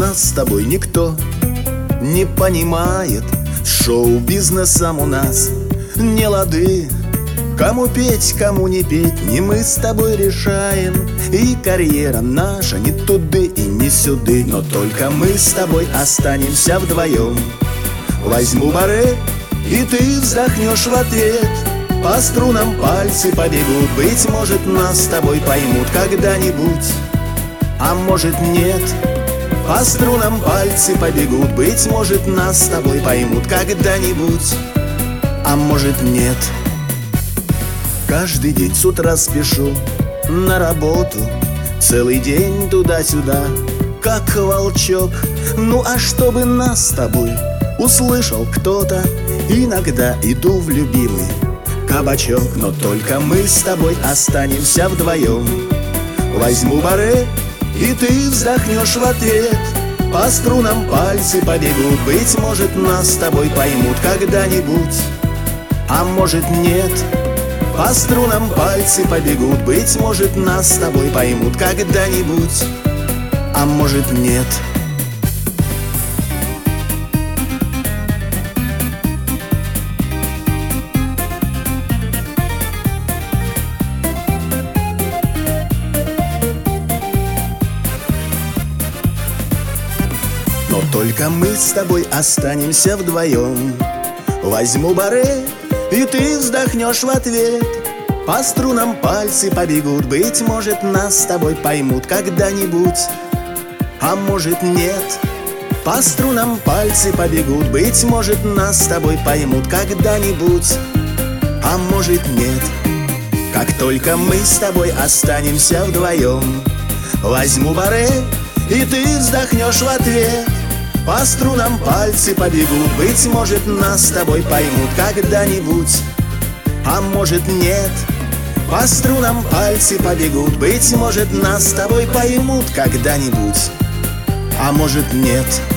Нас с тобой никто не понимает. С шоу-бизнесом у нас не лады. Кому петь, кому не петь, не мы с тобой решаем. И карьера наша не туды и не сюды. Но только мы с тобой останемся вдвоем. Возьму баре, и ты вздохнешь в ответ. По струнам пальцы побегут. Быть может, нас с тобой поймут когда-нибудь, а может нет. По струнам пальцы побегут. Быть может, нас с тобой поймут когда-нибудь, а может нет. Каждый день с утра спешу на работу, целый день туда-сюда, как волчок. Ну а чтобы нас с тобой услышал кто-то, иногда иду в любимый кабачок. Но только мы с тобой останемся вдвоем. Возьму баре, и ты вздохнешь в ответ. По струнам пальцы побегут. Быть может, нас с тобой поймут когда-нибудь, а может нет. По струнам пальцы побегут. Быть может, нас с тобой поймут когда-нибудь, а может нет. Но только мы с тобой останемся вдвоем. Возьму баре, и ты вздохнешь в ответ. По струнам пальцы побегут. Быть может, нас с тобой поймут когда-нибудь, а может нет. По струнам пальцы побегут. Быть может, нас с тобой поймут когда-нибудь, а может нет. Как только мы с тобой останемся вдвоем. Возьму баре, и ты вздохнешь в ответ. По струнам пальцы побегут. Быть может, нас с тобой поймут когда-нибудь, а может нет. По струнам пальцы побегут. Быть может, нас с тобой поймут когда-нибудь, а может нет.